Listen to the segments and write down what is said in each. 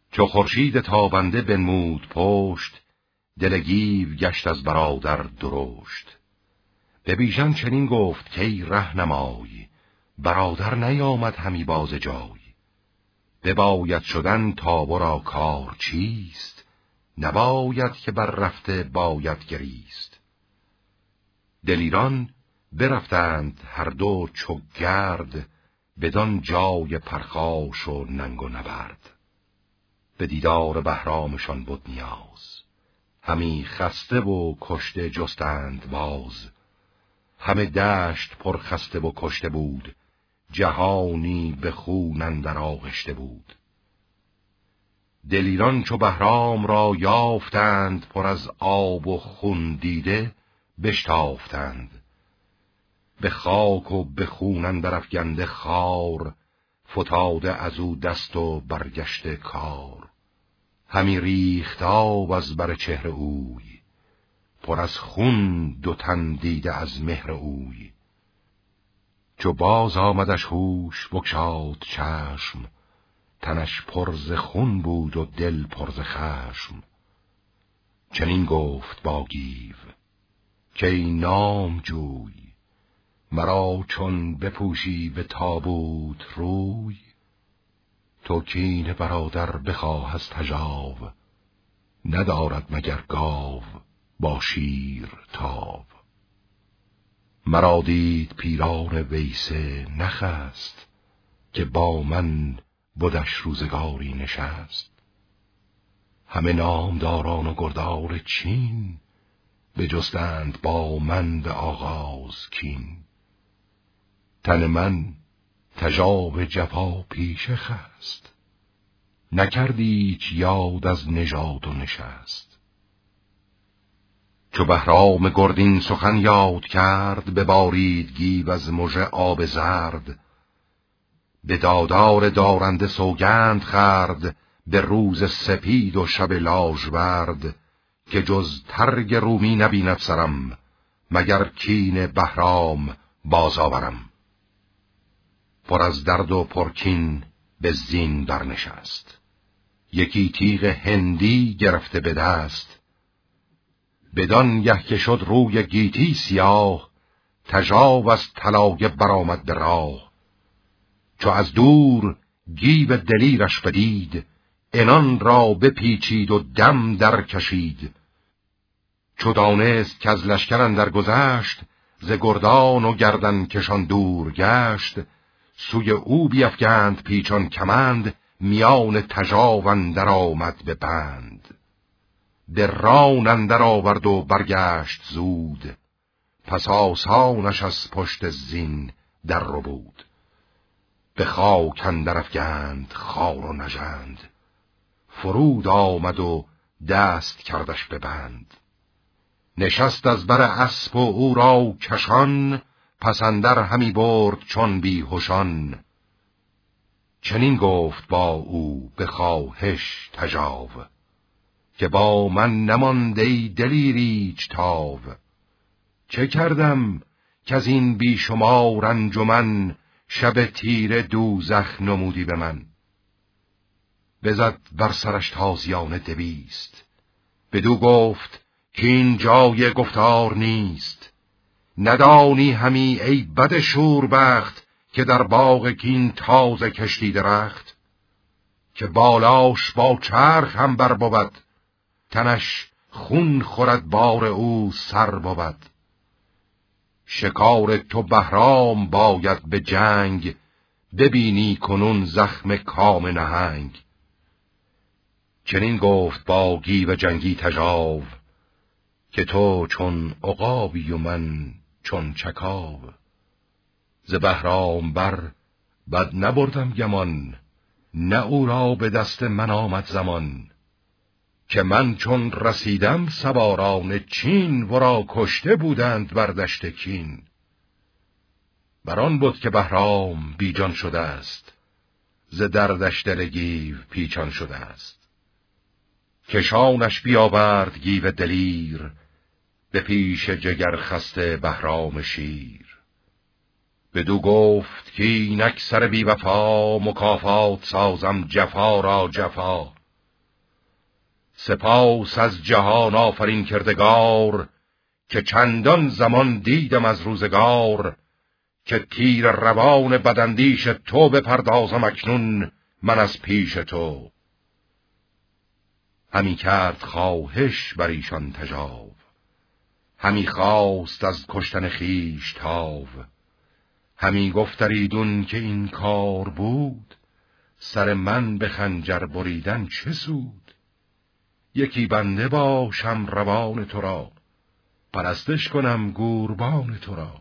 چو خورشید تابنده بنمود پشت، دل گیو گشت از برادر درشت. به بیژن چنین گفت کای رهنمای، برادر نیامد همی باز جای. بباید شدن تا ورا کار چیست، نباید که بر رفته باید گریست. دلیران برفتند هر دو چو گرد، بدان جای پرخاش و ننگ و نبرد. به دیدار بهرامشان بود نیاز، همی خسته و کشته جستند باز. همه دشت پر خسته و کشته بود، جهانی به خون اندر آغشته بود. دلیران چو بهرام را یافتند، پر از آب و خون دیده بشتافتند. به خاک و به خون اندر افگنده خار، فتاده از او دست و برگشته کار. همی ریخت آب از بر چهره اوی، پر از خون دو تن دیده از مهر اوی. چو باز آمدش هوش بگشاد چشم، تنش پر ز خون بود و دل پر ز خشم. چنین گفت با گیو کای نامجوی، مرا چون بپوشی به تابوت روی. تو کین برادر بخواه از تژاو، ندارد مگر گاو با شیر تاو. مرا دید پیران ویسه نخست، که با من بدش روزگاری نشست. همه نامداران و گردار چین، بجستند با من به آغاز کین. تن من تژاو جفا پیشه خست، نکردیچ یاد از نژاد و نشست. چو بهرام گردین سخن یاد کرد، ببارید گیو از مژه آب زرد. به دادار دارنده سوگند خورد، به روز سپید و شب لاژورد. که جز ترگ رومی نبیند سرم، مگر کین بهرام بازآورم. پر از درد و پرکین به زین برنشست، یکی تیغ هندی گرفته به دست. بدان گه که شد روی گیتی سیاه، تژاو از طلایه برآمد به راه. چو از دور گیو دلیرش بدید، عنان را بپیچید و دم در کشید. چو دانست که از لشکر اندر گذشت، ز گردان و گردن کشان دور گشت. سوی او بیفگند پیچان کمند، میان تژاو اندر آمد به بند. دران اندر آورد و برگشت زود، پس آسانش از پشت زین در ربود. به خاک اندر افگند خوار و نژند، فرود آمد و دست کردش به بند. نشست از بر اسپ و او را کشان، پس اندر همی برد چون بیهوشان. چنین گفت با او به خواهش تژاو، که با من نماند ای دلیر ایچ تاو. چه کردم که از این بیشمار انجمن، شب تیره دوزخ نمودی به من. بزد بر سرش تازیانه 200، بدو گفت که این جای گفتار نیست. ندانی همی ای بد شوربخت، که در باغ کین تازه کشتی درخت. که بالاش با چرخ هم بر بود، تنش خون خورد بار او سر بود. شکار تو بهرام باید به جنگ، ببینی کنون زخم کام نهنگ. چنین گفت با گیو جنگی تژاو، که تو چون عقابی و من چون چکاو. ز بهرام بر بد نبردم گمان، نه او را به دست من آمد زمان. که من چون رسیدم سواران چین، ورا کشته بودند بر دشت کین. بران بود که بهرام بیجان شده است، ز دردش دل گیو پیچان شده است. کشانش بیاورد گیو دلیر، به پیش جگر خسته بهرام شیر. بدو گفت که اینک سر بی وفا، مکافات سازم جفا را جفا. سپاس از جهان آفرین کردگار، که چندان زمان دیدم از روزگار، که تیر روان بداندیش تو بپردازم اکنون من از پیش تو. همی کرد خواهش بر ایشان تجاو، همی خواست از کشتن خویش تاو. همی گفتریدون که این کار بود، سر من به خنجر بریدن چه سود. یکی بنده باشم روان تو را، پرستش کنم گوربان تو را.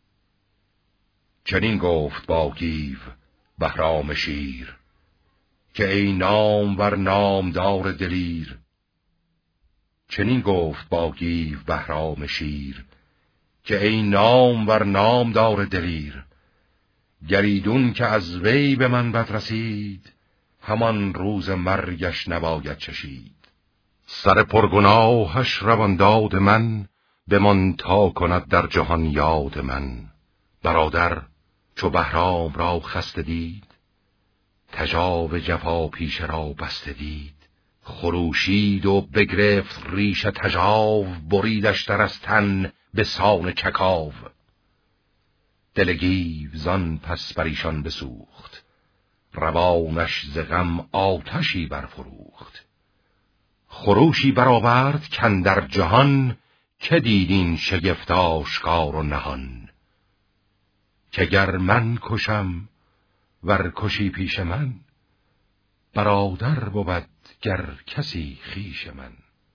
چنین گفت با گیو بهرام شیر، که ای نامور نامدار دلیر. چنین گفت با گیو بهرام شیر، که ای نامور نامدار دلیر. گریدون که از وی به من بد رسید، همان روز مرگش نباید چشید. سر پرگناهش روان داد من، بمان تا کند در جهان یاد من. برادر چو بهرام را خسته دید، تجاو جفا پیشه را بسته دید. خروشید و بگرفت ریش تجاو، بریدش در از تن به سان چکاو. دل گیو زان پس بر ایشان بسوخت، روانش ز غم آتشی برفروخت. خروشی برآورد کاندر جهان، که دید این شگفت آشکار و نهان. که گر من کشم ور کشی پیش من، برادر بود گر کسی خویش من.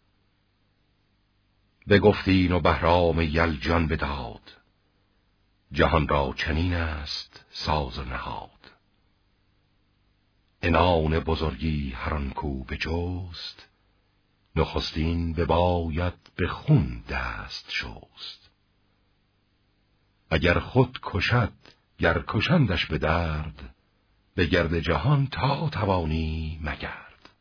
بگفتین و بهرام یلجان بداد، جهان را چنین است ساز و نهاد. عنان بزرگی هر آن کو بجست، نخستین بباید به خون دست شست. اگر خود کشد گر کشندش به درد، به گرد جهان تا توانی مگرد.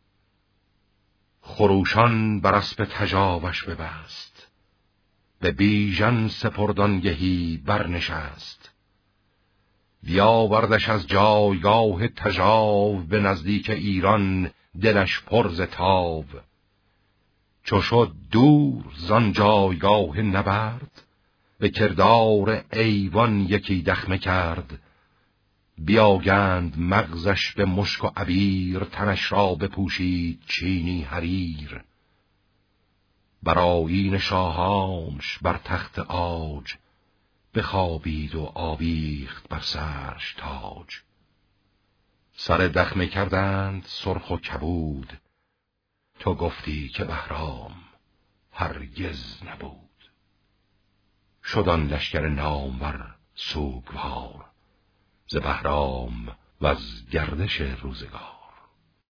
خروشان بر اسپ تجاوش ببست، به بیژن سپردانگهی برنشست. بیاوردش از جایگاه تجاو، به نزدیک ایران دلش پر ز تاو. چو شد دور زان جایگاه نبرد، به کردار ایوان یکی دخمه کرد. بیاگند مغزش به مشک و عبیر، تنش را بپوشید چینی حریر. بر آیین شاهانش بر تخت عاج، بخوابید و آویخت بر سرش تاج. سر دخمه کردند سرخ و کبود، تو گفتی که بهرام هرگز نبود. شد آن لشکر نامور سوگوار، ز بهرام و از گردش روزگار.